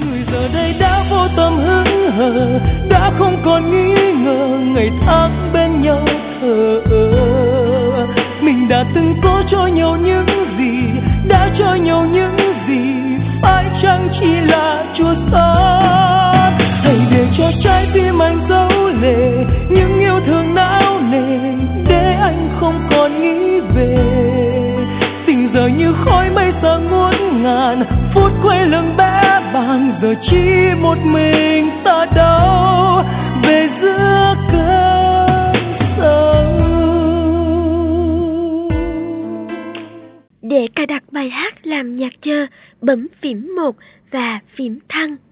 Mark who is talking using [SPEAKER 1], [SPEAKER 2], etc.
[SPEAKER 1] Người giờ đây đã vô tâm hững hờ, đã không còn nghi ngờ ngày tháng bên nhau thờ ơ. Mình đã từng có cho nhau những gì, đã cho nhau những gì, phải chăng chỉ là chua xót? Hãy để cho trái tim anh giấu lệ những yêu thương não nề, để anh không còn nghĩ về. Tình giờ như khói mây xa ngút ngàn, phút quay lưng bé bàng, giờ chỉ một mình ta đau về giữa cơn sầu.
[SPEAKER 2] Để cài đặt bài hát làm nhạc chờ, bấm phím 1 và phím thăng.